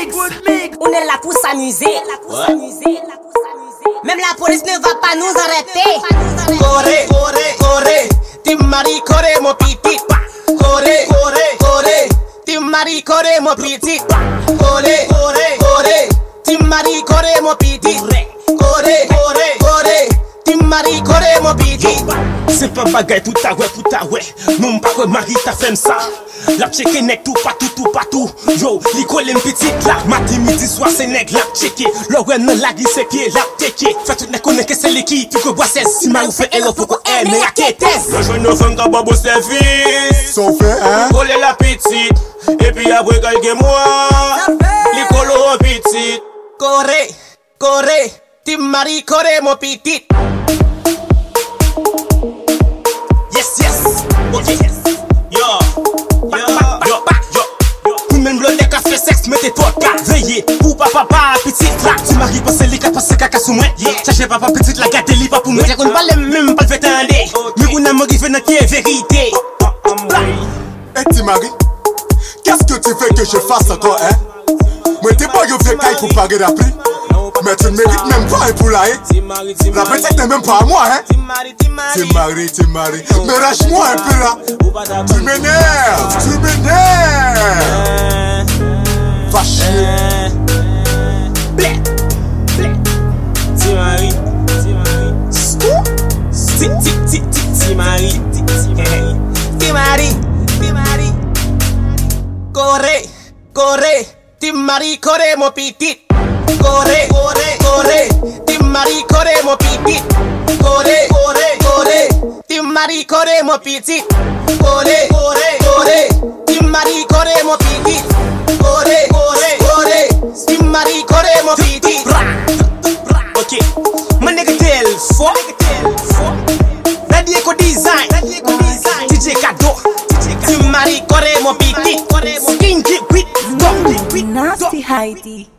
On est là pour s'amuser. Même la police ne va pas nous arrêter. Corre, corre, corre. Timari, corre, mon petit. Corre, corre, corre. Timari, corre, mon petit. Corre, corre, corre. Timari, corre, mon petit. Corre, corre, corre. Timari, corre, mon petit. C'est pas bagaille pour ta ouais. Non, pas que Marie t'a fait ça. La checker nèg tout partout. Yo, l'école est petite là. Matin, midi, soir, c'est nèg la checker. L'oreille dans la glisse pied la checker. Fait tout n'est connaît que c'est l'équipe. Tu que bois 16. Si ma ou fait elle, faut qu'on aime la quête. Le jeune ne fait qu'un babo service. Sauf hein. Coller la petite. Et puis après, quelques mois. L'école en petite. Corre, corre. Timari, corre, mon petit. Yes. Ok. Yo. Pour même le deck a fait sexe, mettez-toi pas. Veillez, pour papa, petite là. Tu m'arrives passer les capas, c'est caca sous moi. Cherchez papa, petite la gâte, li pas pour moi. J'ai qu'on parle même pas le fait un dé. Mais on a m'arrivé dans qui est vérité. Eh Timari, qu'est-ce que tu veux que je fasse encore hein? Moi t'es pas yo vieux caille pour parer d'après. Mais tu ne mérites même pas un poulailler. La petite n'est même pas à moi hein. Timari. Mais lâche-moi un peu là. Tu m'énerves. Va chier. Timari. Corre. Timari, corre, mon petit. Corre. Timari, corre, mon petit. Corre. Timari, corre, mon petit. Corre. Timari, corre, mon petit. Corre. Timari, corre, mon petit. Ok, my nigga tell for Daddy Eco Design DJ Kado Timari, corre, mon petit. Skinky with Nasty Heidi.